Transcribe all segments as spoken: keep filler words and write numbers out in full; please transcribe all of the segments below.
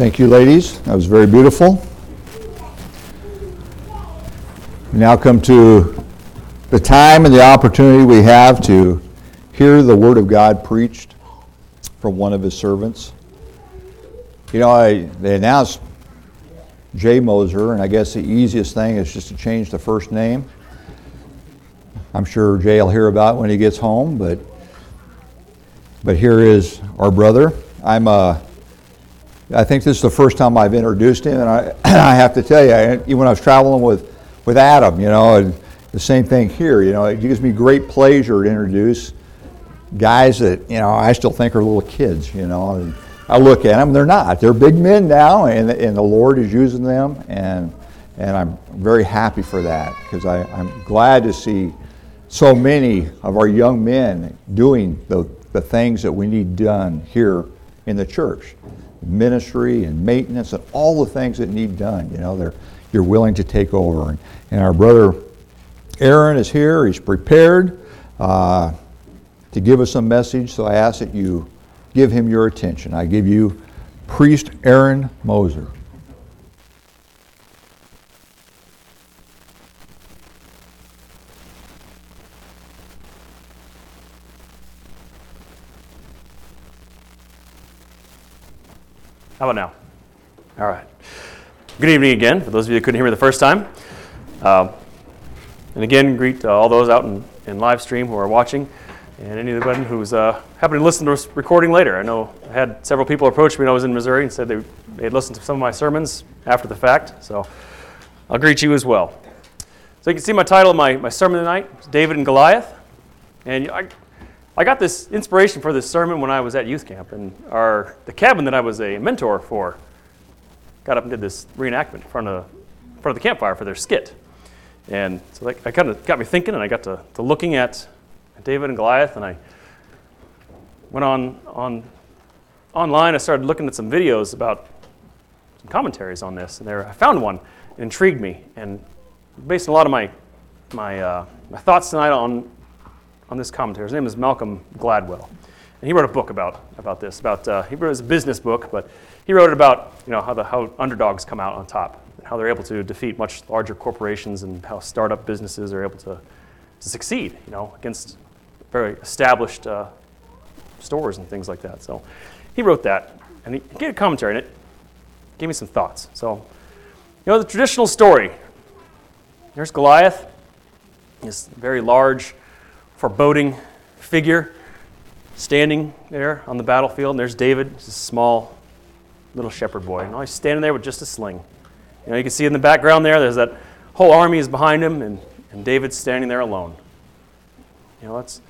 Thank you, ladies. That was very beautiful. We now come to the time and the opportunity we have to hear the Word of God preached from one of His servants. You know, I, they announced Jay Moser, and I guess the easiest thing is just to change the first name. I'm sure Jay will hear about it when he gets home, but but here is our brother. I'm uh, I think this is the first time I've introduced him, and I I have to tell you, I, even when I was traveling with, with Adam, you know, the same thing here. You know, it gives me great pleasure to introduce guys that, you know, I still think are little kids, you know. And I look at them, they're not. They're big men now, and and the Lord is using them, and and I'm very happy for that, because I'm glad to see so many of our young men doing the, the things that we need done here in the church. Ministry and maintenance and all the things that need done. You know, they're you're willing to take over. And, and our brother Aaron is here. He's prepared uh, to give us a message, so I ask that you give him your attention. I give you Priest Aaron Moser. How about now? All right. Good evening again, for those of you that couldn't hear me the first time. Uh, and again, greet uh, all those out in, in live stream who are watching, and anyone who's uh, happening to listen to this recording later. I know I had several people approach me when I was in Missouri and said they, they had listened to some of my sermons after the fact, so I'll greet you as well. So you can see my title of my, my sermon tonight, David and Goliath. And I, I got this inspiration for this sermon when I was at youth camp, and our the cabin that I was a mentor for got up and did this reenactment in front of, in front of the campfire for their skit. And so that, that kind of got me thinking, and I got to, to looking at David and Goliath, and I went on, on online. I started looking at some videos about some commentaries on this, and there I found one that intrigued me, and based on a lot of my my uh, my thoughts tonight on on this commentary. His name is Malcolm Gladwell, and he wrote a book about about this. About uh, he wrote it was a business book, but he wrote it about you know how the how underdogs come out on top, and how they're able to defeat much larger corporations, and how startup businesses are able to to succeed, you know, against very established uh, stores and things like that. So he wrote that, and he gave a commentary, and it gave me some thoughts. So you know the traditional story. There's Goliath, this very large, foreboding figure standing there on the battlefield, and there's David, this small little shepherd boy. And he's standing there with just a sling. You know, you can see in the background there, there's that whole army is behind him, and, and David's standing there alone. You know, that's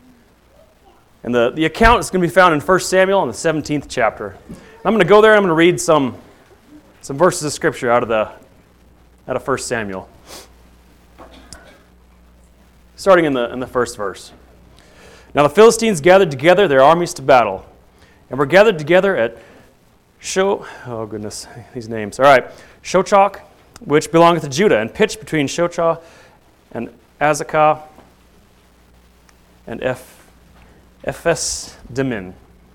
and the, the account is going to be found in First Samuel in the seventeenth chapter. And I'm going to go there and I'm going to read some some verses of scripture out of the out of First Samuel. Starting in the in the first verse. Now the Philistines gathered together their armies to battle, and were gathered together at Sho. Oh goodness, these names. All right, Shochak, which belongeth to Judah, and pitched between Shochah and Azekah and Eph Ephes Demin.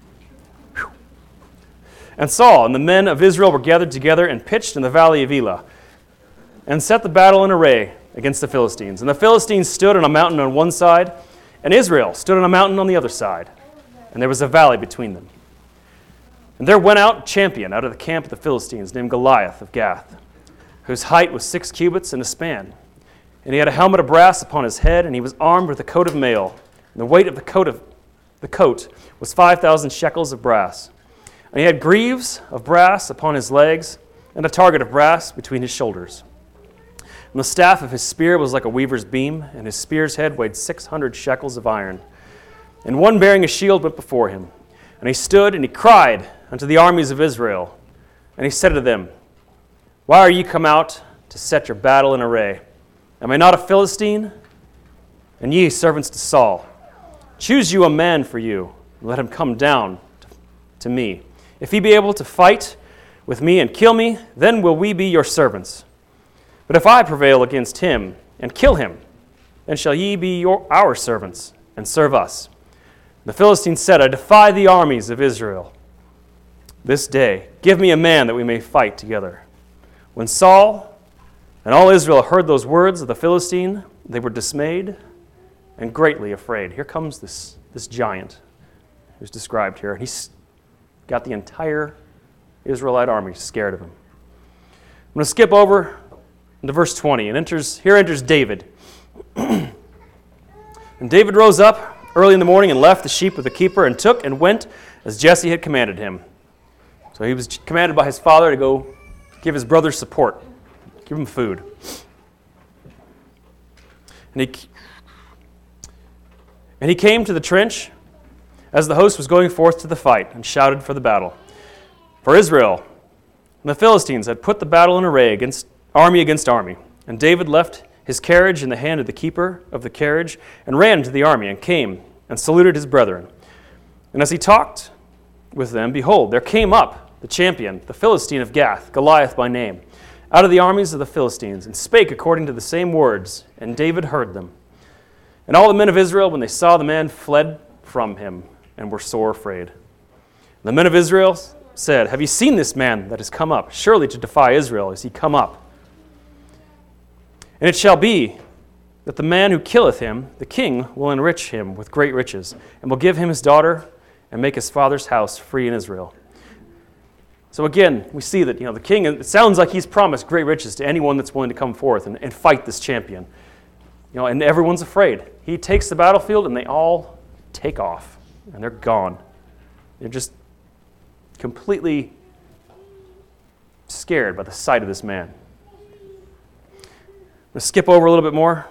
And Saul and the men of Israel were gathered together and pitched in the valley of Elah, and set the battle in array against the Philistines. And the Philistines stood on a mountain on one side, and Israel stood on a mountain on the other side, and there was a valley between them. And there went out a champion out of the camp of the Philistines, named Goliath of Gath, whose height was six cubits and a span. And he had a helmet of brass upon his head, and he was armed with a coat of mail. And the weight of the coat of the coat was five thousand shekels of brass. And he had greaves of brass upon his legs, and a target of brass between his shoulders. And the staff of his spear was like a weaver's beam, and his spear's head weighed six hundred shekels of iron. And one bearing a shield went before him. And he stood and he cried unto the armies of Israel. And he said to them, Why are ye come out to set your battle in array? Am I not a Philistine? And ye servants to Saul, choose you a man for you, and let him come down to, to me. If he be able to fight with me and kill me, then will we be your servants. But if I prevail against him and kill him, then shall ye be your, our servants, and serve us. The Philistines said, I defy the armies of Israel. this day. Give me a man that we may fight together." When Saul and all Israel heard those words of the Philistine, they were dismayed and greatly afraid. Here comes this, this giant who's described here. He's got the entire Israelite army scared of him. I'm going to skip over into verse twenty, and enters here enters David. "And David rose up early in the morning and left the sheep with the keeper and took and went as Jesse had commanded him." So he was commanded by his father to go give his brother support, give him food. And he, and he came to the trench as the host was going forth to the fight and shouted for the battle. For Israel and the Philistines had put the battle in array against army against army. And David left his carriage in the hand of the keeper of the carriage and ran to the army and came and saluted his brethren. And as he talked with them, behold, there came up the champion, the Philistine of Gath, Goliath by name, out of the armies of the Philistines, and spake according to the same words, and David heard them. And all the men of Israel, when they saw the man, fled from him, and were sore afraid. And the men of Israel said, "Have you seen this man that has come up? Surely to defy Israel is he come up. And it shall be that the man who killeth him, the king, will enrich him with great riches, and will give him his daughter, and make his father's house free in Israel." So again, we see that, you know, the king, it sounds like he's promised great riches to anyone that's willing to come forth and, and fight this champion. You know, and everyone's afraid. He takes the battlefield and they all take off and they're gone. They're just completely scared by the sight of this man. I'm going to skip over a little bit more.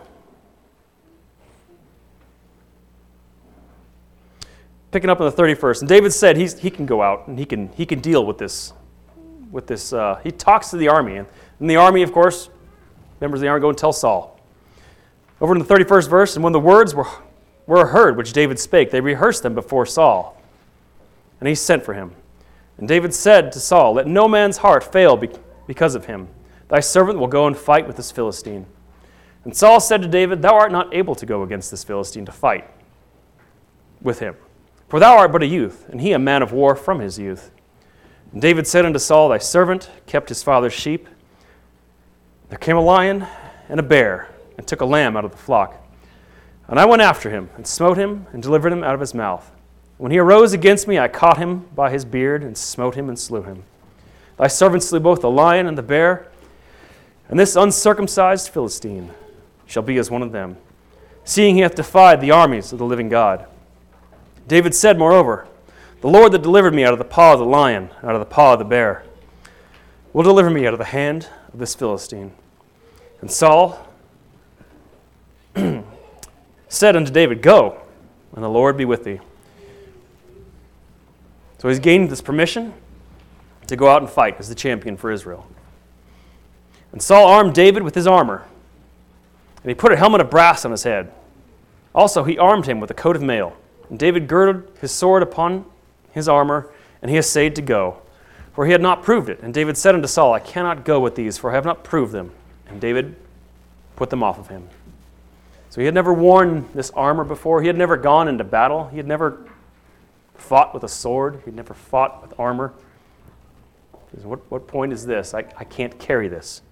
Picking up on the thirty-first, and David said he's, he can go out and he can he can deal with this. With this, uh, he talks to the army, and, and the army, of course, members of the army go and tell Saul. Over in the thirty-first verse, and when the words were were heard which David spake, they rehearsed them before Saul, and he sent for him. And David said to Saul, "Let no man's heart fail be, because of him. Thy servant will go and fight with this Philistine." And Saul said to David, "Thou art not able to go against this Philistine to fight with him. For thou art but a youth, and he a man of war from his youth." And David said unto Saul, "Thy servant kept his father's sheep. There came a lion and a bear, and took a lamb out of the flock. And I went after him, and smote him, and delivered him out of his mouth. When he arose against me, I caught him by his beard, and smote him, and slew him. Thy servant slew both the lion and the bear, and this uncircumcised Philistine shall be as one of them, seeing he hath defied the armies of the living God." David said, moreover, "The Lord that delivered me out of the paw of the lion, out of the paw of the bear, will deliver me out of the hand of this Philistine." And Saul said unto David, "Go, and the Lord be with thee." So he's gained this permission to go out and fight as the champion for Israel. And Saul armed David with his armor, and he put a helmet of brass on his head. Also he armed him with a coat of mail. And David girded his sword upon his armor, and he essayed to go, for he had not proved it. And David said unto Saul, "I cannot go with these, for I have not proved them." And David put them off of him. So he had never worn this armor before. He had never gone into battle. He had never fought with a sword. He had never fought with armor. What, what point is this? I, I can't carry this.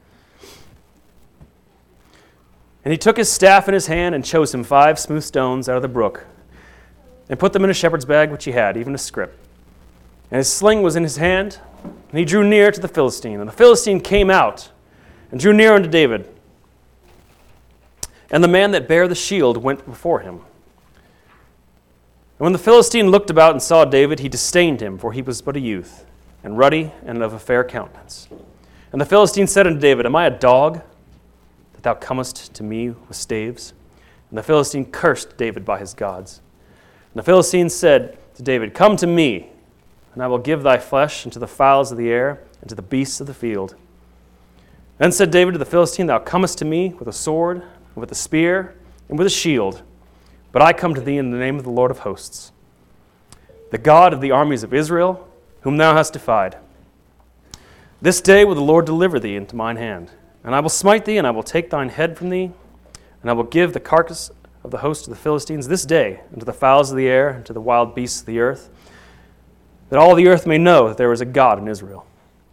And he took his staff in his hand and chose him five smooth stones out of the brook, and put them in a shepherd's bag which he had, even a scrip. And his sling was in his hand, and he drew near to the Philistine. And the Philistine came out and drew near unto David. And the man that bare the shield went before him. And when the Philistine looked about and saw David, he disdained him, for he was but a youth, and ruddy, and of a fair countenance. And the Philistine said unto David, "Am I a dog, that thou comest to me with staves?" And the Philistine cursed David by his gods. And the Philistine said to David, "Come to me, and I will give thy flesh unto the fowls of the air, and to the beasts of the field." Then said David to the Philistine, "Thou comest to me with a sword, and with a spear, and with a shield, but I come to thee in the name of the Lord of hosts, the God of the armies of Israel, whom thou hast defied. This day will the Lord deliver thee into mine hand, and I will smite thee, and I will take thine head from thee, and I will give the carcass of the host of the Philistines this day unto the fowls of the air, and to the wild beasts of the earth. that all the earth may know that there is a God in Israel.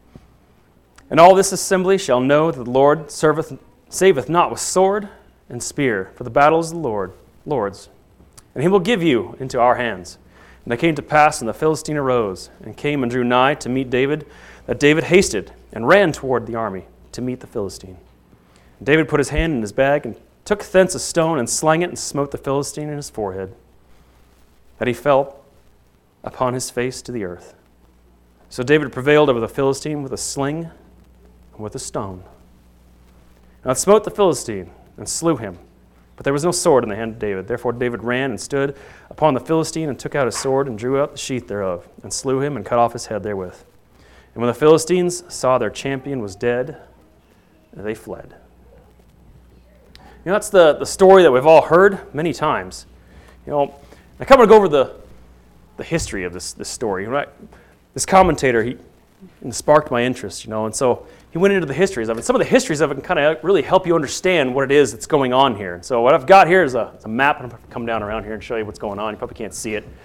And all this assembly shall know that the Lord serveth, saveth not with sword and spear, for the battle is the Lord, Lord's. And he will give you into our hands. And it came to pass, and the Philistine arose, and came and drew nigh to meet David, that David hasted and ran toward the army to meet the Philistine. And David put his hand in his bag, and took thence a stone, and slang it, and smote the Philistine in his forehead, that he fell upon his face to the earth. So David prevailed over the Philistine with a sling and with a stone. And it smote the Philistine, and slew him. But there was no sword in the hand of David. Therefore David ran and stood upon the Philistine, and took out his sword, and drew out the sheath thereof, and slew him, and cut off his head therewith. And when the Philistines saw their champion was dead, they fled. You know, that's the, the story that we've all heard many times. You know, I kind of go over the, the history of this, this story. You know, I, this commentator, he sparked my interest, you know, and so he went into the histories of it. Some of the histories of it can kind of really help you understand what it is that's going on here. And so what I've got here is a, is a map, and I'm going to come down around here and show you what's going on. You probably can't see it.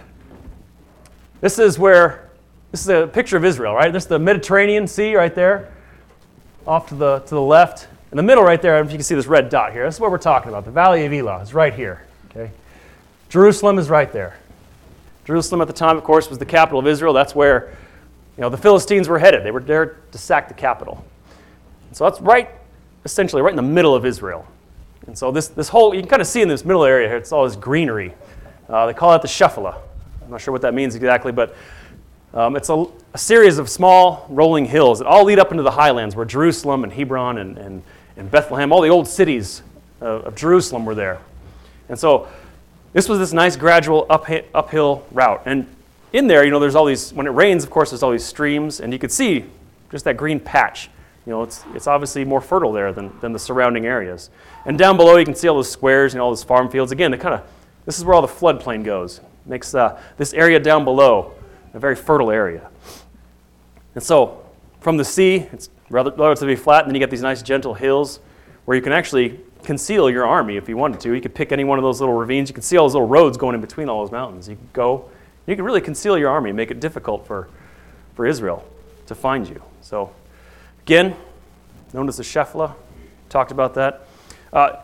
This is where, this is a picture of Israel, right? This is the Mediterranean Sea right there, off to the, to the left. In the middle right there, I don't know if you can see this red dot here. This is what we're talking about. The Valley of Elah is right here, okay? Jerusalem is right there. Jerusalem at the time, of course, was the capital of Israel. That's where, you know, the Philistines were headed. They were there to sack the capital. So that's right, essentially, right in the middle of Israel. And so this, this whole, you can kind of see in this middle area here, it's all this greenery. Uh, they call it the Shephelah. I'm not sure what that means exactly, but um, it's a, a series of small rolling hills that all lead up into the highlands where Jerusalem and Hebron and, and, and Bethlehem, all the old cities of, of Jerusalem were there. And so this was this nice gradual up, uphill route. And in there, you know, there's all these, when it rains, of course, there's all these streams, and you could see just that green patch. You know, it's it's obviously more fertile there than, than the surrounding areas. And down below, you can see all those squares and all those farm fields. Again, it kind of, this is where all the floodplain goes. Makes uh, this area down below a very fertile area. And so, from the sea, it's rather relatively flat, and then you get these nice gentle hills where you can actually conceal your army if you wanted to. You could pick any one of those little ravines. You can see all those little roads going in between all those mountains. You could go, you could really conceal your army and make it difficult for, for Israel to find you. So, again, known as the Shephelah, talked about that. Uh,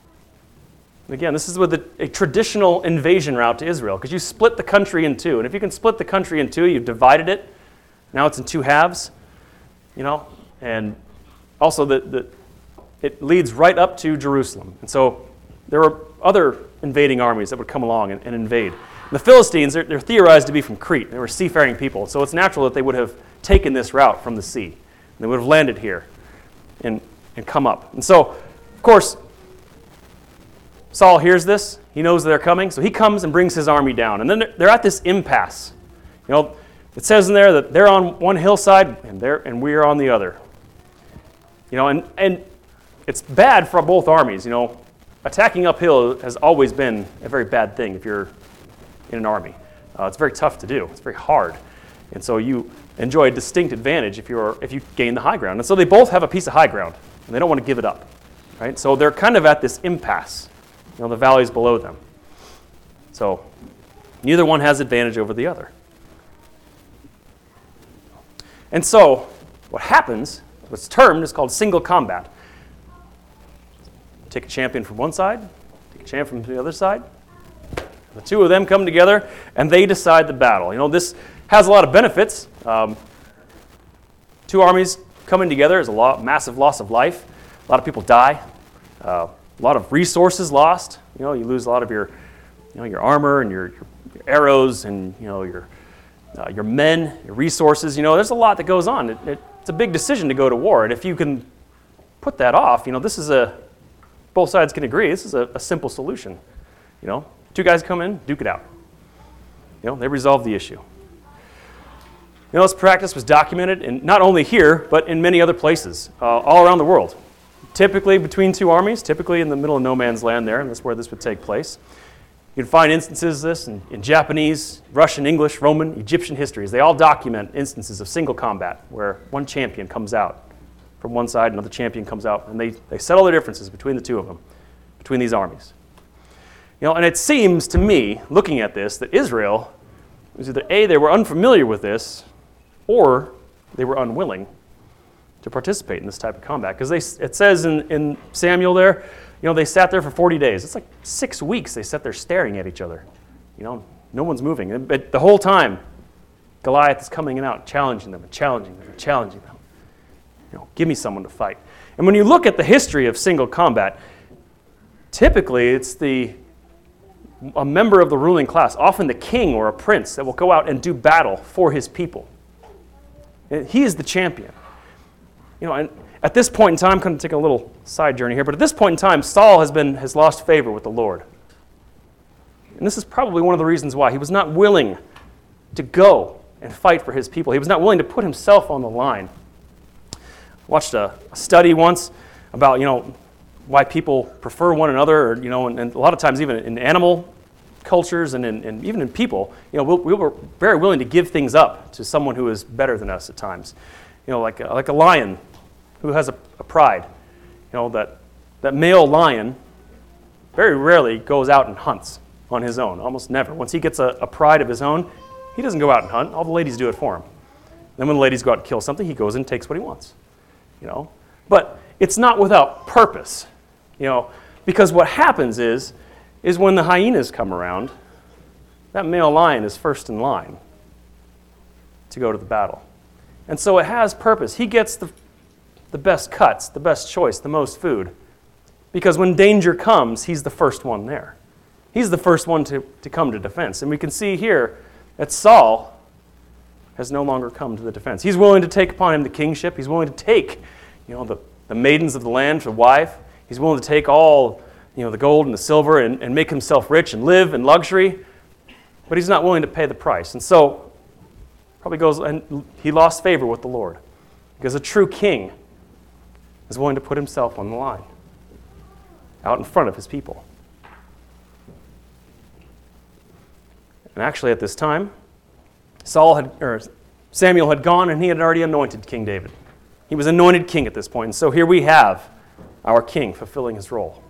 again, this is with a, a traditional invasion route to Israel, because you split the country in two. And if you can split the country in two, you've divided it. Now it's in two halves, you know, and also the, the it leads right up to Jerusalem. And so there were other invading armies that would come along and, and invade. And the Philistines, they're, they're theorized to be from Crete. They were seafaring people. So it's natural that they would have taken this route from the sea. And they would have landed here and, and come up. And so, of course, Saul hears this. He knows they're coming. So he comes and brings his army down. And then they're, they're at this impasse. You know, it says in there that they're on one hillside and they're and we're on the other. You know, and, and it's bad for both armies. You know, attacking uphill has always been a very bad thing if you're in an army. Uh, it's very tough to do. It's very hard. And so you enjoy a distinct advantage if you're if you gain the high ground. And so they both have a piece of high ground, and they don't want to give it up. Right? So they're kind of at this impasse. You know, the valley's below them. So neither one has advantage over the other. And so what happens, what's termed, is called single combat. Take a champion from one side, take a champion from the other side. The two of them come together, and they decide the battle. You know, this has a lot of benefits. Um, two armies coming together is a lot, massive loss of life. A lot of people die. Uh, a lot of resources lost. You know, you lose a lot of your, you know, your armor and your, your, your arrows and you know your uh, your men, your resources. You know, there's a lot that goes on. It, it, it's a big decision to go to war, and if you can put that off, you know, this is a both sides can agree. This is a, a simple solution. You know, two guys come in, duke it out. You know, they resolve the issue. You know, this practice was documented, in, not only here, but in many other places, uh, all around the world. Typically between two armies, typically in the middle of no man's land there, and that's where this would take place. You can find instances of this in, in Japanese, Russian, English, Roman, Egyptian histories. They all document instances of single combat where one champion comes out from one side, another champion comes out, and they, they settle their differences between the two of them, between these armies. You know, and it seems to me, looking at this, that Israel was either A, they were unfamiliar with this, or they were unwilling to participate in this type of combat. Because it says in, in Samuel there, you know, they sat there for forty days. It's like six weeks they sat there staring at each other. You know, no one's moving. But the whole time, Goliath is coming out, challenging them, and challenging them, and challenging them. You know, give me someone to fight. And when you look at the history of single combat, typically it's the a member of the ruling class, often the king or a prince, that will go out and do battle for his people. And he is the champion. You know, and at this point in time, I'm going to take a little side journey here, but at this point in time, Saul has been has lost favor with the Lord. And this is probably one of the reasons why. He was not willing to go and fight for his people. He was not willing to put himself on the line. I watched a, a study once about, you know, why people prefer one another, or, you know, and, and a lot of times even in animal cultures and, in, and even in people, you know, we we'll, we're very willing to give things up to someone who is better than us at times. You know, like a, like a lion who has a, a pride. You know, that, that male lion very rarely goes out and hunts on his own, almost never. Once he gets a, a pride of his own, he doesn't go out and hunt. All the ladies do it for him. Then when the ladies go out and kill something, he goes and takes what he wants. You know, but it's not without purpose. You know, because what happens is, is when the hyenas come around, that male lion is first in line to go to the battle. And so it has purpose. He gets the, the best cuts, the best choice, the most food. Because when danger comes, he's the first one there. He's the first one to, to come to defense. And we can see here that Saul has no longer come to the defense. He's willing to take upon him the kingship. He's willing to take, you know, the, the maidens of the land to wife. He's willing to take all, you know, the gold and the silver and, and make himself rich and live in luxury, but he's not willing to pay the price. And so, probably goes, and he lost favor with the Lord, because a true king is willing to put himself on the line, out in front of his people. And actually, at this time, Saul had, or Samuel had gone, and he had already anointed King David. He was anointed king at this point. And so here we have our king fulfilling his role.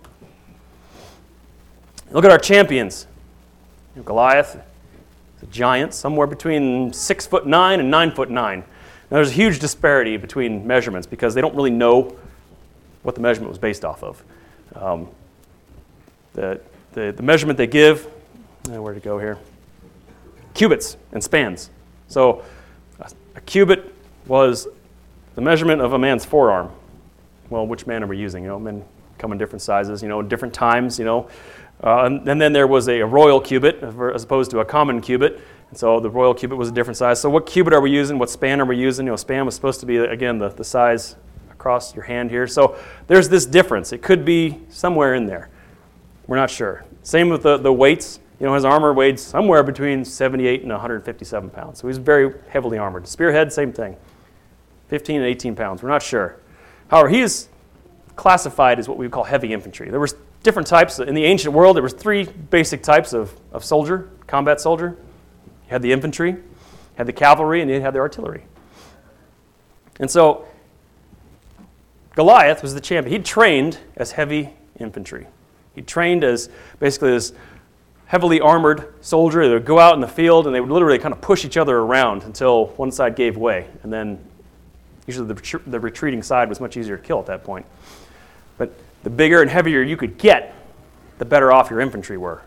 Look at our champions. You know, Goliath is a giant, somewhere between six foot nine and nine foot nine. Now, there's a huge disparity between measurements because they don't really know what the measurement was based off of. Um, the, the the measurement they give, uh, where to go here? Cubits and spans. So a, a cubit was the measurement of a man's forearm. Well, which man are we using? You know, men come in different sizes, you know, different times, you know. Uh, and, and then there was a, a royal cubit as opposed to a common cubit. And so the royal cubit was a different size. So what cubit are we using? What span are we using? You know, span was supposed to be, again, the, the size across your hand here. So there's this difference. It could be somewhere in there. We're not sure. Same with the, the weights. You know, his armor weighed somewhere between seventy-eight and one hundred fifty-seven pounds. So he's very heavily armored. Spearhead, same thing. fifteen and eighteen pounds. We're not sure. However, he is classified as what we would call heavy infantry. There were different types. In the ancient world, there was three basic types of, of soldier, combat soldier. You had the infantry, you had the cavalry, and you had the artillery. And so Goliath was the champion. He trained as heavy infantry. He trained as basically this heavily armored soldier. They would go out in the field and they would literally kind of push each other around until one side gave way. And then usually the, ret- the retreating side was much easier to kill at that point. But the bigger and heavier you could get, the better off your infantry were.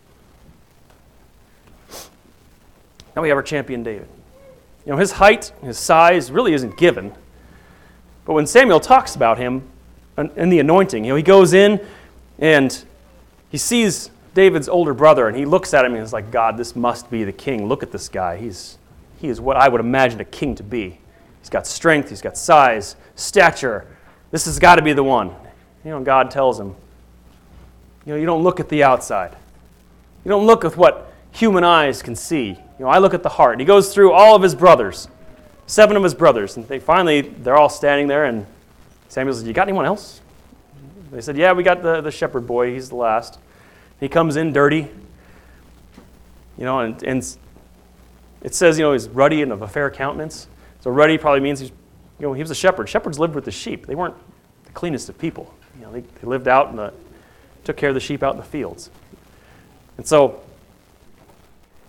Now we have our champion David. You know, his height, his size really isn't given. But when Samuel talks about him in the anointing, you know, he goes in and he sees David's older brother and he looks at him and he's like, God, this must be the king. Look at this guy. He's he is what I would imagine a king to be. He's got strength, he's got size, stature. This has got to be the one. You know, God tells him, you know, you don't look at the outside. You don't look at what human eyes can see. You know, I look at the heart. And he goes through all of his brothers, seven of his brothers, and they finally, they're all standing there, and Samuel says, you got anyone else? They said, yeah, we got the, the shepherd boy. He's the last. He comes in dirty, you know, and, and it says, you know, he's ruddy and of a fair countenance. So ruddy probably means he's, you know, he was a shepherd. Shepherds lived with the sheep. They weren't the cleanest of people. You know, they, they lived out in the, took care of the sheep out in the fields. And so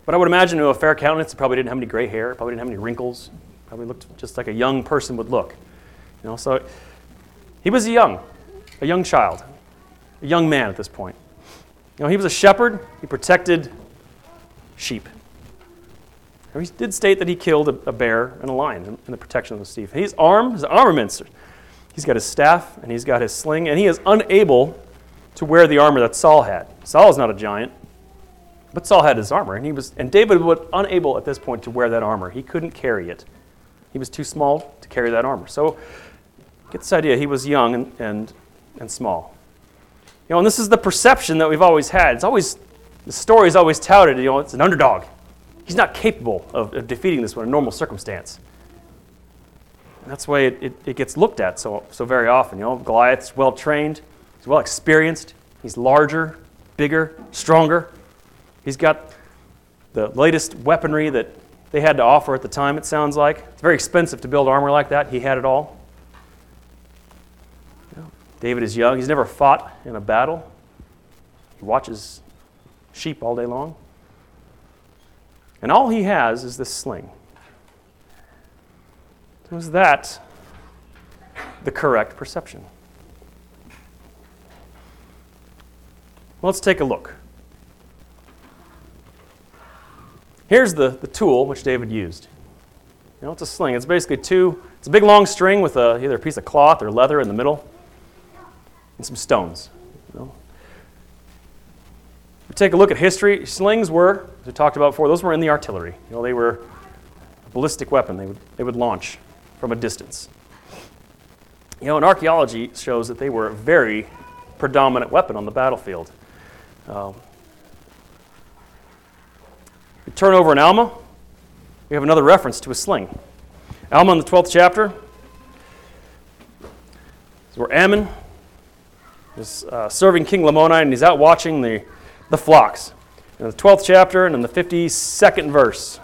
But I would imagine to a fair countenance, he probably didn't have any gray hair, probably didn't have any wrinkles, probably looked just like a young person would look. You know, so he was young, a young child, a young man at this point. You know, he was a shepherd. He protected sheep. Now, he did state that he killed a, a bear and a lion in, in the protection of the sheep. He's armed, his armaments. He's got his staff and he's got his sling, and he is unable to wear the armor that Saul had. Saul is not a giant, but Saul had his armor, and he was, and David was unable at this point to wear that armor. He couldn't carry it. He was too small to carry that armor. So, get this idea: he was young and and, and small. You know, and this is the perception that we've always had. It's always the story is always touted. You know, it's an underdog. He's not capable of, of defeating this one in a normal circumstance. And that's the way it, it, it gets looked at so so very often. You know, Goliath's well trained. He's well experienced. He's larger, bigger, stronger. He's got the latest weaponry that they had to offer at the time, it sounds like. It's very expensive to build armor like that. He had it all. You know, David is young. He's never fought in a battle. He watches sheep all day long. And all he has is this sling. Was that the correct perception? Let's take a look. Here's the, the tool which David used. You know, it's a sling. It's basically two, it's a big long string with a, either a piece of cloth or leather in the middle and some stones. You know. If we take a look at history, slings were, as we talked about before, those were in the artillery. You know, they were a ballistic weapon they would, they would launch from a distance. You know, and archaeology shows that they were a very predominant weapon on the battlefield. Um, we turn over in Alma, we have another reference to a sling. Alma in the twelfth chapter is where Ammon is uh, serving King Lamoni, and he's out watching the, the flocks. In the twelfth chapter and in the fifty-second verse.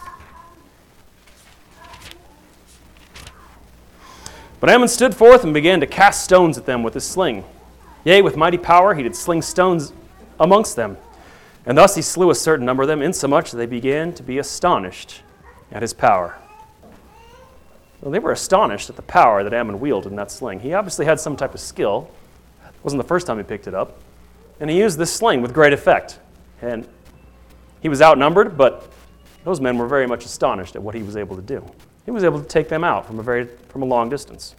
But Ammon stood forth and began to cast stones at them with his sling. Yea, with mighty power he did sling stones amongst them. And thus he slew a certain number of them, insomuch that they began to be astonished at his power. Well, they were astonished at the power that Ammon wielded in that sling. He obviously had some type of skill. It wasn't the first time he picked it up. And he used this sling with great effect. And he was outnumbered, but those men were very much astonished at what he was able to do. He was able to take them out from a very from a long distance.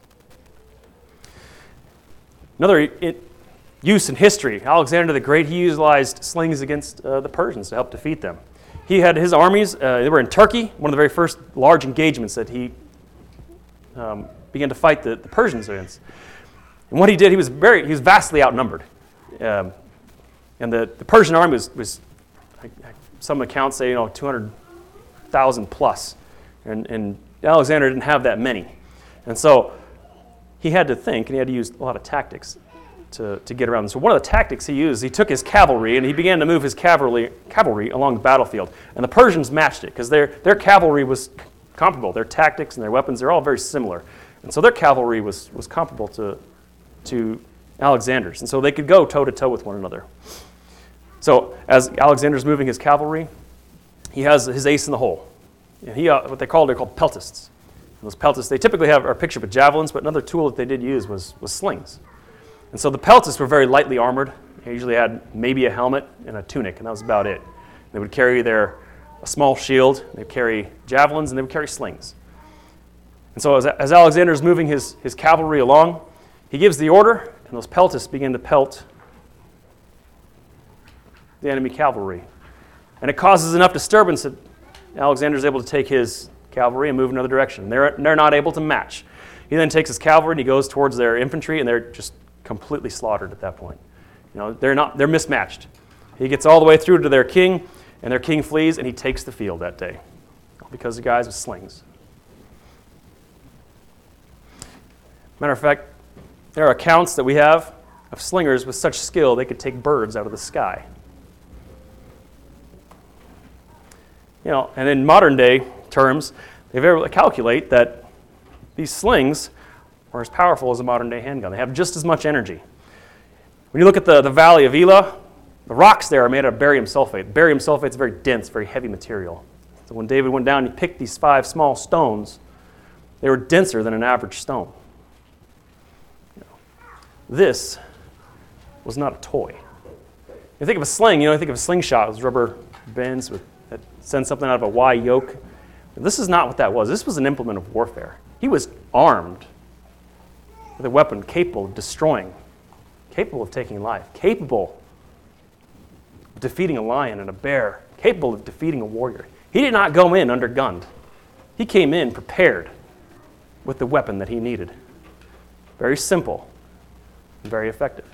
Another it, use in history, Alexander the Great, he utilized slings against uh, the Persians to help defeat them. He had his armies, uh, they were in Turkey, one of the very first large engagements that he um, began to fight the, the Persians against. And what he did, he was very, he was vastly outnumbered. Um, and the, the Persian army was, was some accounts say, you know, two hundred thousand plus. And, and Alexander didn't have that many. And so he had to think, and he had to use a lot of tactics to, to get around. So one of the tactics he used, he took his cavalry, and he began to move his cavalry cavalry along the battlefield. And the Persians matched it, because their, their cavalry was comparable. Their tactics and their weapons, they're all very similar. And so their cavalry was, was comparable to, to Alexander's. And so they could go toe-to-toe with one another. So as Alexander's moving his cavalry, he has his ace in the hole. And he, uh, what they called, they're called peltists. And those peltists, they typically have are pictured with javelins, but another tool that they did use was, was slings. And so the peltists were very lightly armored. They usually had maybe a helmet and a tunic, and that was about it. They would carry their a small shield, they'd carry javelins, and they would carry slings. And so as, as Alexander's moving his, his cavalry along, he gives the order, and those peltists begin to pelt the enemy cavalry. And it causes enough disturbance that Alexander's able to take his cavalry and move in another direction. They're, they're not able to match. He then takes his cavalry and he goes towards their infantry, and they're just completely slaughtered at that point. You know, they're not they're mismatched. He gets all the way through to their king, and their king flees, and he takes the field that day because the guys with slings. Matter of fact, there are accounts that we have of slingers with such skill they could take birds out of the sky. You know, and in modern day terms, they've able to calculate that these slings are as powerful as a modern day handgun. They have just as much energy. When you look at the, the valley of Elah, The rocks there are made out of barium sulfate. Barium sulfate is a very dense, very heavy material. So when David went down and he picked these five small stones, they were denser than an average stone. You know, this was not a toy. You think of a sling, you know, you think of a slingshot, those rubber bends with, that send something out of a Y yoke. This is not what that was. This was an implement of warfare. He was armed with a weapon capable of destroying, capable of taking life, capable of defeating a lion and a bear, capable of defeating a warrior. He did not go in undergunned. He came in prepared with the weapon that he needed. Very simple and very effective.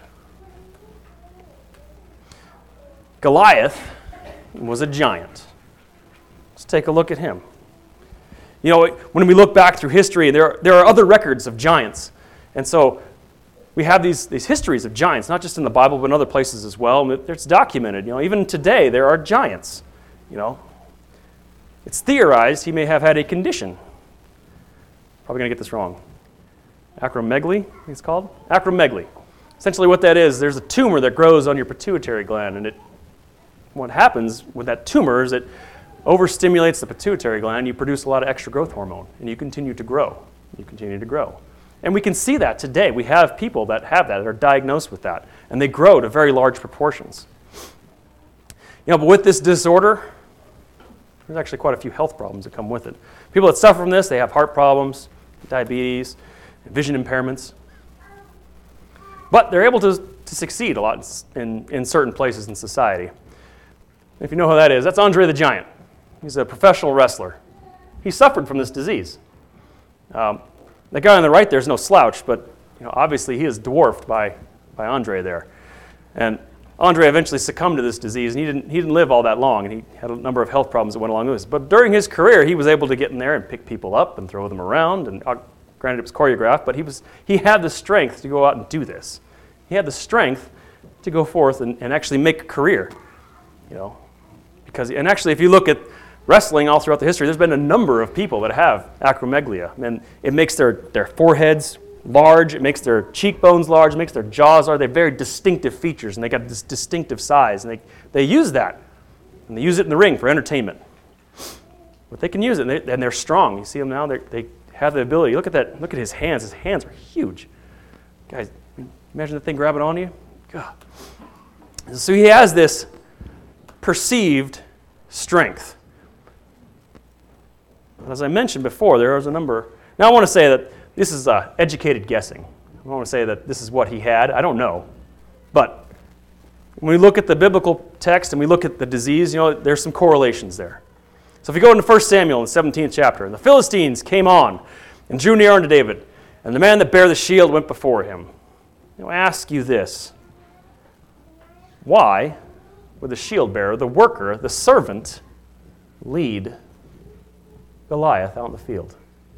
Goliath was a giant. Let's take a look at him. You know, when we look back through history, there are, there are other records of giants. And so we have these, these histories of giants, not just in the Bible, but in other places as well. And it's documented. You know, even today, there are giants. You know, it's theorized he may have had a condition. Probably going to get this wrong. Acromegaly, it's called? Acromegaly. Essentially what that is, there's a tumor that grows on your pituitary gland, and it what happens with that tumor is it overstimulates the pituitary gland. You produce a lot of extra growth hormone, and you continue to grow. You continue to grow. And we can see that today. We have people that have that, that are diagnosed with that, and they grow to very large proportions. You know, but with this disorder, there's actually quite a few health problems that come with it. People that suffer from this, they have heart problems, diabetes, vision impairments. But they're able to, to succeed a lot in, in certain places in society. If you know who that is, that's Andre the Giant. He's a professional wrestler. He suffered from this disease. Um, the guy on the right there is no slouch, but you know, obviously he is dwarfed by, by Andre there. And Andre eventually succumbed to this disease, and he didn't, he didn't live all that long, and he had a number of health problems that went along with this. But during his career, he was able to get in there and pick people up and throw them around. And uh, granted, it was choreographed, but he, was, he had the strength to go out and do this. He had the strength to go forth and, and actually make a career, you know. Because, and actually, if you look at wrestling all throughout the history, there's been a number of people that have acromegaly. And it makes their, their foreheads large, it makes their cheekbones large, it makes their jaws large. They have very distinctive features, and they got this distinctive size. And they, they use that, and they use it in the ring for entertainment. But they can use it, and, they, and they're strong. You see them now, they have the ability. Look at that, look at his hands. His hands are huge. Guys, imagine the thing grabbing on you. God. So he has this perceived strength. As I mentioned before, there is a number. Now I want to say that this is uh, educated guessing. I want to say that this is what he had. I don't know. But when we look at the biblical text and we look at the disease, you know, there's some correlations there. So if you go into First Samuel in the seventeenth chapter, and the Philistines came on and drew near unto David, and the man that bare the shield went before him. You know, I ask you this. Why would the shield bearer, the worker, the servant, lead Goliath out in the field?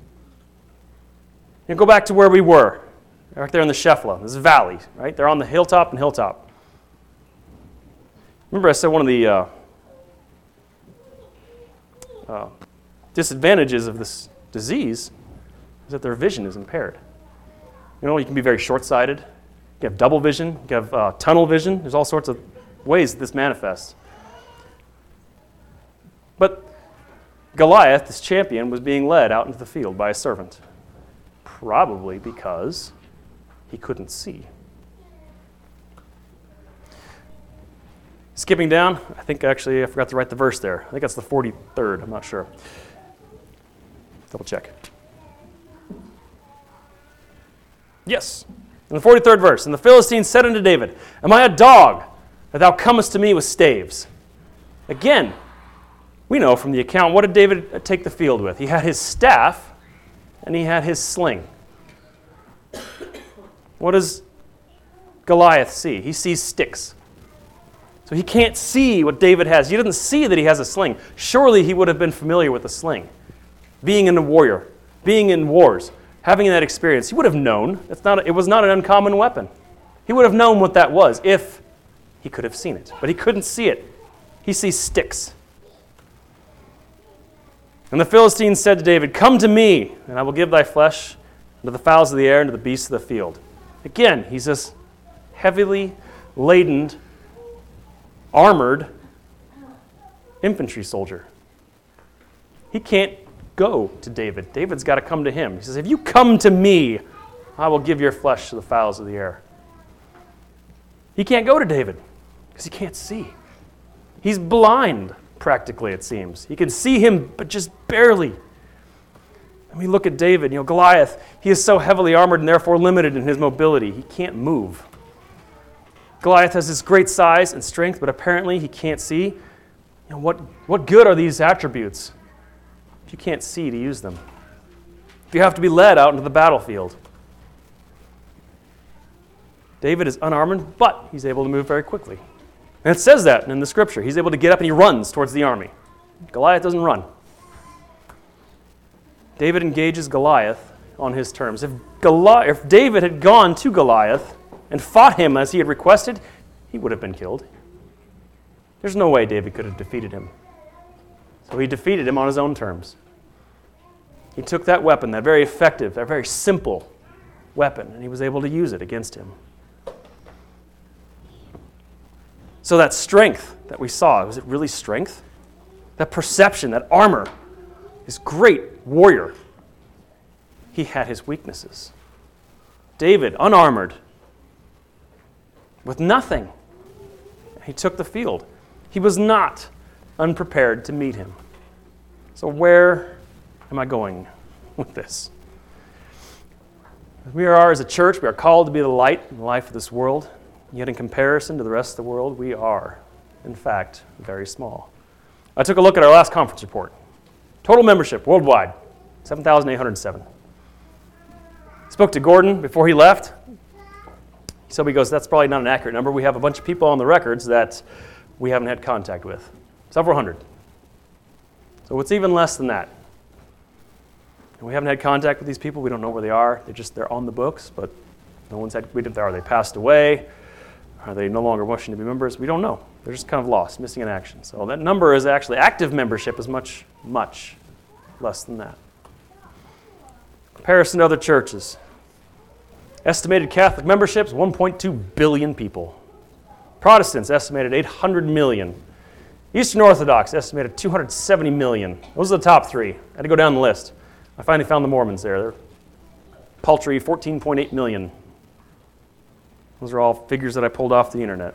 And go back to where we were, right there in the Shephelah, this valley, right? They're on the hilltop and hilltop. Remember I said one of the uh, uh, disadvantages of this disease is that their vision is impaired. You know, you can be very short-sighted. You can have double vision. You can have uh, tunnel vision. There's all sorts of ways that this manifests. But Goliath, this champion, was being led out into the field by a servant, probably because he couldn't see. Skipping down, I think actually I forgot to write the verse there. I think that's the forty-third, I'm not sure. Double check. Yes, in the forty-third verse, and the Philistines said unto David, Am I a dog, that thou comest to me with staves? Again, we know from the account, what did David take the field with? He had his staff, and he had his sling. What does Goliath see? He sees sticks. So he can't see what David has. He doesn't see that he has a sling. Surely he would have been familiar with a sling. Being in a warrior, being in wars, having that experience, he would have known. It's not, it was not an uncommon weapon. He would have known what that was if he could have seen it. But he couldn't see it. He sees sticks. And the Philistines said to David, Come to me, and I will give thy flesh to the fowls of the air and to the beasts of the field. Again, he's this heavily laden armored infantry soldier. He can't go to David. David's got to come to him. He says, if you come to me, I will give your flesh to the fowls of the air. He can't go to David because he can't see. He's blind, practically, it seems. He can see him, but just barely. I mean, look at David. You know, Goliath, he is so heavily armored and therefore limited in his mobility. He can't move. Goliath has this great size and strength, but apparently he can't see. You know, what, what good are these attributes if you can't see to use them? If you have to be led out into the battlefield? David is unarmed, but he's able to move very quickly. And it says that in the scripture. He's able to get up and he runs towards the army. Goliath doesn't run. David engages Goliath on his terms. If, Goli- if David had gone to Goliath and fought him as he had requested, he would have been killed. There's no way David could have defeated him. So he defeated him on his own terms. He took that weapon, that very effective, that very simple weapon, and he was able to use it against him. So that strength that we saw, was it really strength? That perception, that armor, this great warrior, he had his weaknesses. David, unarmored, with nothing, he took the field. He was not unprepared to meet him. So where am I going with this? We are, as a church, we are called to be the light in the life of this world. Yet in comparison to the rest of the world, we are, in fact, very small. I took a look at our last conference report. Total membership worldwide, seven thousand eight hundred seven. Spoke to Gordon before he left. So he goes, that's probably not an accurate number. We have a bunch of people on the records that we haven't had contact with. Several hundred. So it's even less than that. And we haven't had contact with these people. We don't know where they are. They're just, they're on the books, but no one's had, we didn't, are they passed away? Are they no longer wishing to be members? We don't know. They're just kind of lost, missing in action. So that number is actually, active membership is much, much less than that. Comparison to other churches. Estimated Catholic memberships, one point two billion people. Protestants, estimated eight hundred million. Eastern Orthodox, estimated two hundred seventy million. Those are the top three. I had to go down the list. I finally found the Mormons there. They're paltry fourteen point eight million. Those are all figures that I pulled off the internet.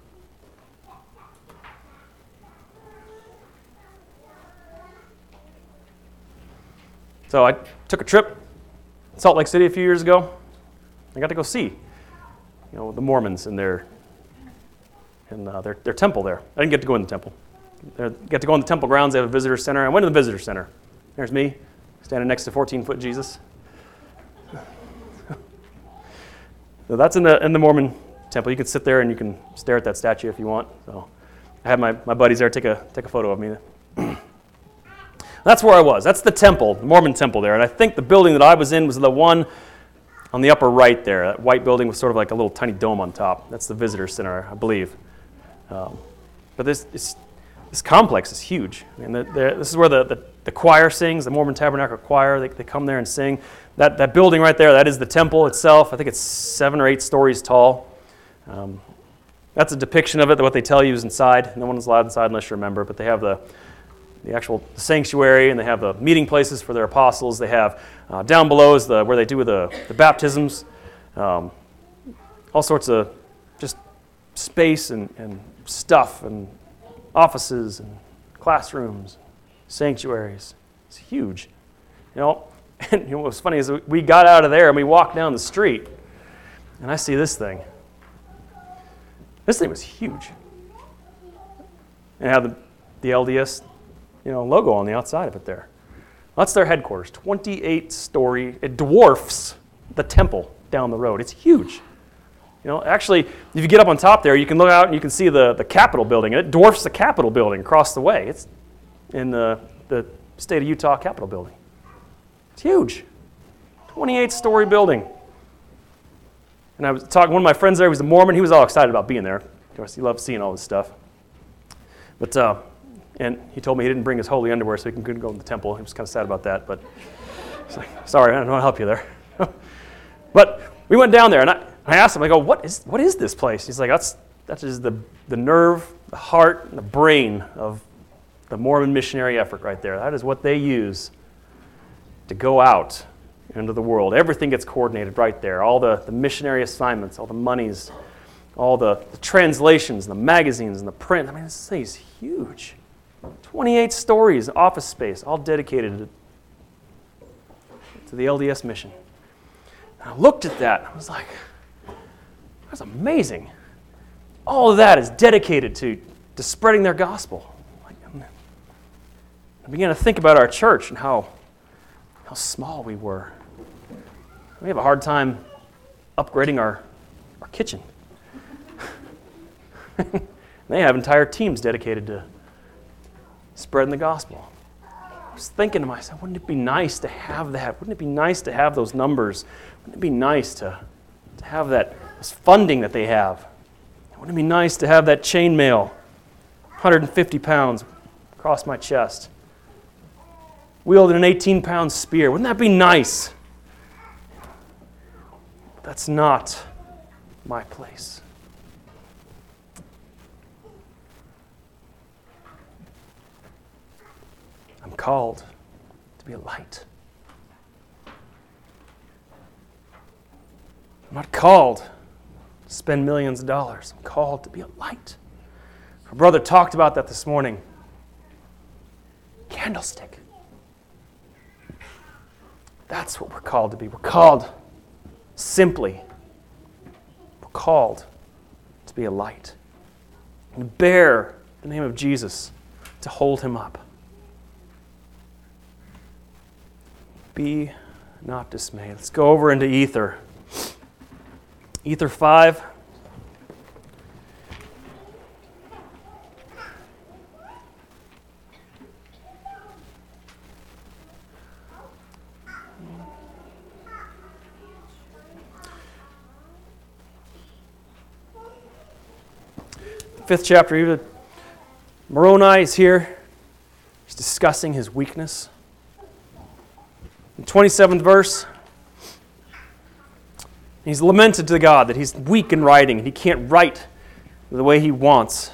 So I took a trip to Salt Lake City a few years ago. I got to go see, you know, the Mormons and their and uh, their their temple there. I didn't get to go in the temple. I get to go in the temple grounds. They have a visitor center. I went to the visitor center. There's me, standing next to fourteen-foot Jesus. So that's in the in the Mormon temple. You can sit there and you can stare at that statue if you want. So I had my, my buddies there take a take a photo of me. That's where I was. That's the temple, the Mormon temple there. And I think the building that I was in was the one on the upper right there. That white building with sort of like a little tiny dome on top. That's the visitor center, I believe. Um, but this, this this complex is huge. I mean, the, the, this is where the, the, the choir sings, the Mormon Tabernacle Choir. They, they come there and sing. That that building right there, that is the temple itself. I think it's seven or eight stories tall. Um, that's a depiction of it. What they tell you is inside. No one's allowed inside unless you're a member. But they have the the actual sanctuary, and they have the meeting places for their apostles. They have uh, down below is the where they do the the baptisms. Um, all sorts of just space and, and stuff and offices and classrooms, sanctuaries. It's huge, you know. And you know, what's funny is we got out of there and we walked down the street, and I see this thing. This thing was huge. And it had the, the L D S, you know, logo on the outside of it there. That's their headquarters. twenty-eight story. It dwarfs the temple down the road. It's huge. You know, actually, if you get up on top there, you can look out and you can see the, the Capitol building. And it dwarfs the Capitol building across the way. It's in the, the state of Utah Capitol building. It's huge. twenty-eight story building. And I was talking, one of my friends there was a Mormon. He was all excited about being there. Of course, he loved seeing all this stuff. But, uh, and he told me he didn't bring his holy underwear so he couldn't go to the temple. He was kind of sad about that. But he's like, sorry, I don't know how to help you there. But we went down there, and I, I asked him, I go, what is what is this place? He's like, that's that's just the, the nerve the heart and the brain of the Mormon missionary effort right there. That is what they use to go out into the world. Everything gets coordinated right there. All the, the missionary assignments, all the monies, all the, the translations, and the magazines, and the print. I mean, this thing is huge. twenty-eight stories, office space, all dedicated to, to the L D S mission. And I looked at that, and I was like, that's amazing. All of that is dedicated to, to spreading their gospel. Like, I began to think about our church and how, how small we were. We have a hard time upgrading our, our kitchen. They have entire teams dedicated to spreading the gospel. I was thinking to myself, wouldn't it be nice to have that? Wouldn't it be nice to have those numbers? Wouldn't it be nice to, to have that this funding that they have? Wouldn't it be nice to have that chainmail, one hundred fifty pounds across my chest, wielding an eighteen pound spear? Wouldn't that be nice? But that's not my place. I'm called to be a light. I'm not called to spend millions of dollars. I'm called to be a light. Our brother talked about that this morning. Candlestick. That's what we're called to be. We're called simply. We're called to be a light. And bear the name of Jesus, to hold him up. Be not dismayed. Let's go over into Ether. Ether five. Fifth chapter, even Moroni is here. He's discussing his weakness. In twenty-seventh verse, he's lamented to God that he's weak in writing and he can't write the way he wants.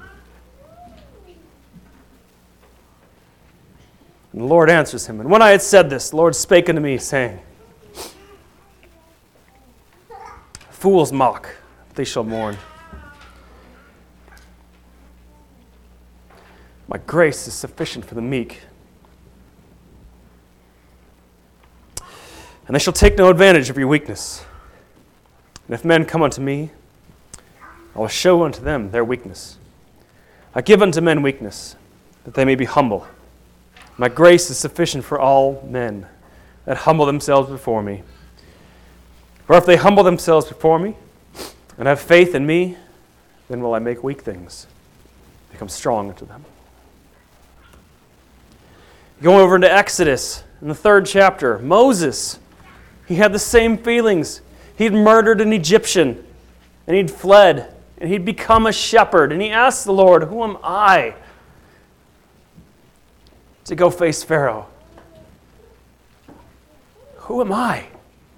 And the Lord answers him, and when I had said this, the Lord spake unto me, saying, fools mock, but they shall mourn. My grace is sufficient for the meek. And they shall take no advantage of your weakness. And if men come unto me, I will show unto them their weakness. I give unto men weakness, that they may be humble. My grace is sufficient for all men that humble themselves before me. For if they humble themselves before me, and have faith in me, then will I make weak things become strong unto them. Going over into Exodus, in the third chapter, Moses, he had the same feelings. He'd murdered an Egyptian, and he'd fled, and he'd become a shepherd. And he asked the Lord, who am I to go face Pharaoh? Who am I?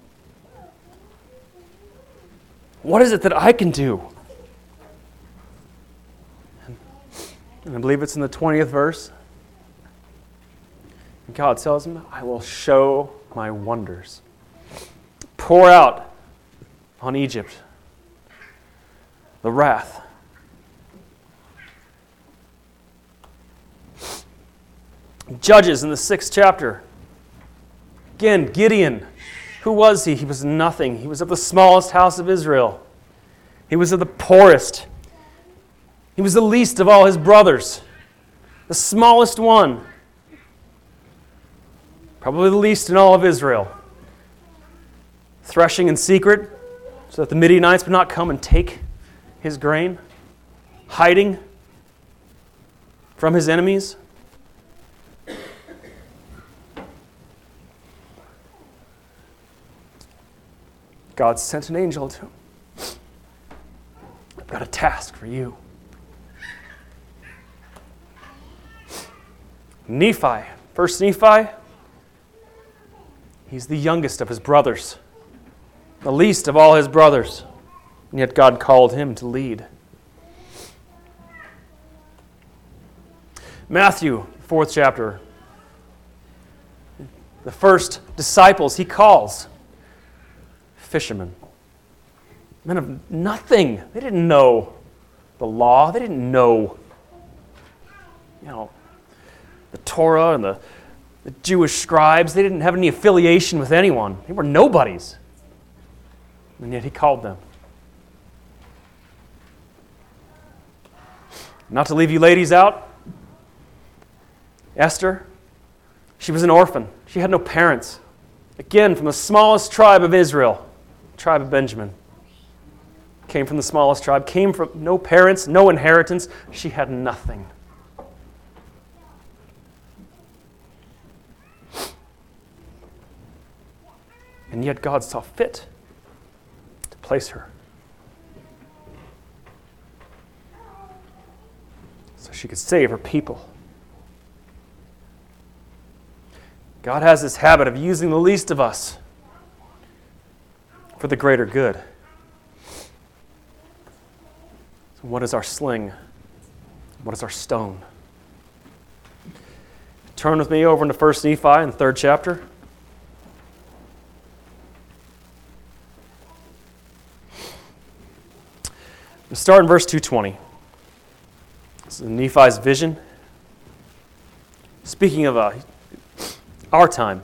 What is it that I can do? And I believe it's in the twentieth verse. And God tells him, I will show my wonders. Pour out on Egypt the wrath. Judges in the sixth chapter. Again, Gideon. Who was he? He was nothing. He was of the smallest house of Israel. He was of the poorest. He was the least of all his brothers. The smallest one. Probably the least in all of Israel. Threshing in secret so that the Midianites would not come and take his grain. Hiding from his enemies. God sent an angel to him. I've got a task for you. Nephi, first Nephi, he's the youngest of his brothers, the least of all his brothers, and yet God called him to lead. Matthew, fourth chapter. The first disciples he calls fishermen. Men of nothing. They didn't know the law. They didn't know, you know, the Torah and the, the Jewish scribes. They didn't have any affiliation with anyone. They were nobodies. And yet he called them. Not to leave you ladies out, Esther, she was an orphan. She had no parents. Again, from the smallest tribe of Israel, tribe of Benjamin. Came from the smallest tribe, came from no parents, no inheritance. She had nothing. And yet God saw fit to place her. So she could save her people. God has this habit of using the least of us for the greater good. So what is our sling? What is our stone? Turn with me over into First Nephi in the third chapter. We'll start in verse two twenty. This is Nephi's vision. Speaking of uh, our time.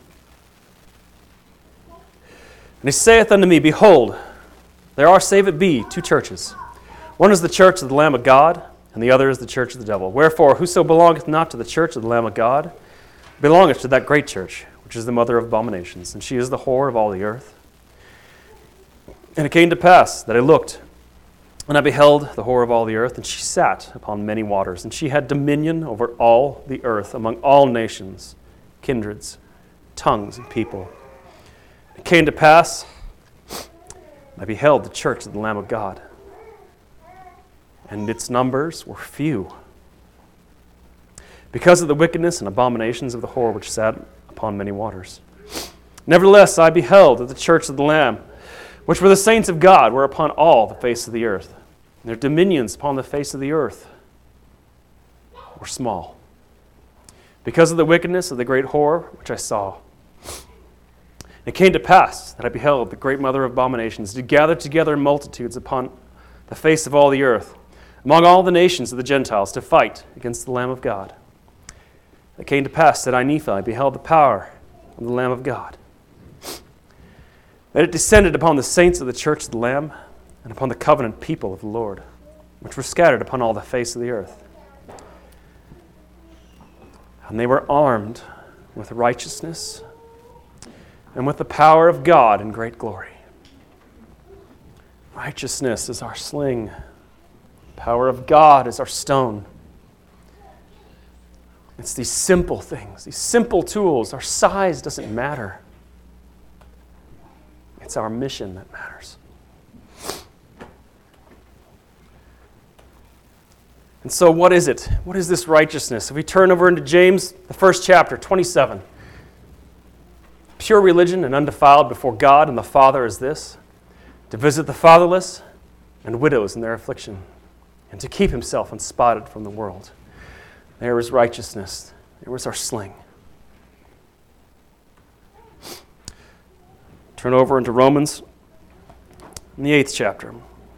And he saith unto me, Behold, there are, save it be, two churches. One is the church of the Lamb of God, and the other is the church of the devil. Wherefore, whoso belongeth not to the church of the Lamb of God, belongeth to that great church, which is the mother of abominations, and she is the whore of all the earth. And it came to pass that I looked, and I beheld the whore of all the earth, and she sat upon many waters, and she had dominion over all the earth, among all nations, kindreds, tongues, and people. It came to pass, I beheld the church of the Lamb of God, and its numbers were few, because of the wickedness and abominations of the whore which sat upon many waters. Nevertheless, I beheld that the church of the Lamb, which were the saints of God, were upon all the face of the earth. And their dominions upon the face of the earth were small, because of the wickedness of the great whore which I saw. It came to pass that I beheld the great mother of abominations did gather together multitudes upon the face of all the earth, among all the nations of the Gentiles, to fight against the Lamb of God. It came to pass that I, Nephi, beheld the power of the Lamb of God, that it descended upon the saints of the church of the Lamb, and upon the covenant people of the Lord, which were scattered upon all the face of the earth. And they were armed with righteousness and with the power of God in great glory. Righteousness is our sling. Power of God is our stone. It's these simple things, these simple tools. Our size doesn't matter. It's our mission that matters. And so what is it? What is this righteousness? If we turn over into James, the first chapter, twenty-seven. Pure religion and undefiled before God and the Father is this, to visit the fatherless and widows in their affliction, and to keep himself unspotted from the world. There is righteousness. There was our sling. Turn over into Romans in the eighth chapter.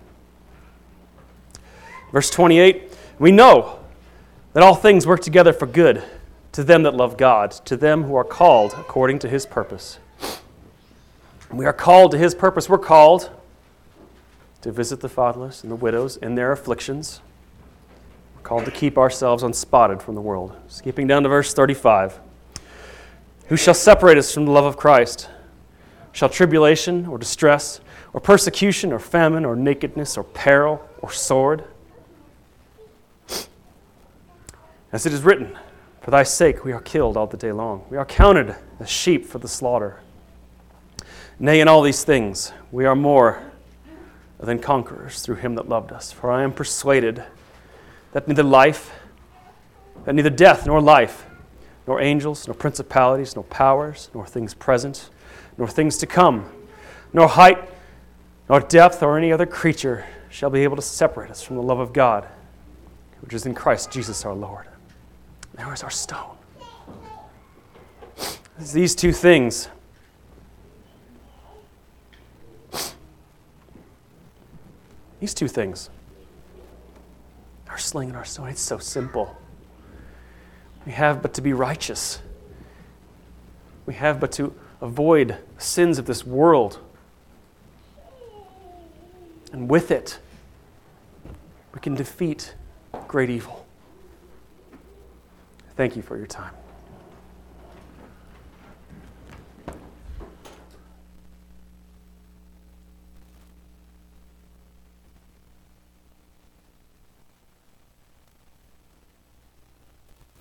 Verse twenty-eight, we know that all things work together for good to them that love God, to them who are called according to his purpose. We are called to his purpose. We're called to visit the fatherless and the widows in their afflictions. We're called to keep ourselves unspotted from the world. Skipping down to verse thirty-five. Who shall separate us from the love of Christ? Shall tribulation or distress or persecution or famine or nakedness or peril or sword? As it is written, for thy sake we are killed all the day long. We are counted as sheep for the slaughter. Nay, in all these things we are more than conquerors through him that loved us. For I am persuaded that neither life, that neither death nor life, nor angels, nor principalities, nor powers, nor things present, nor things to come, nor height, nor depth, or any other creature shall be able to separate us from the love of God, which is in Christ Jesus our Lord. there was our stone. It's these two things. These two things. Our sling and our stone. It's so simple. We have but to be righteous. We have but to avoid the sins of this world. And with it, we can defeat great evil. Thank you for your time.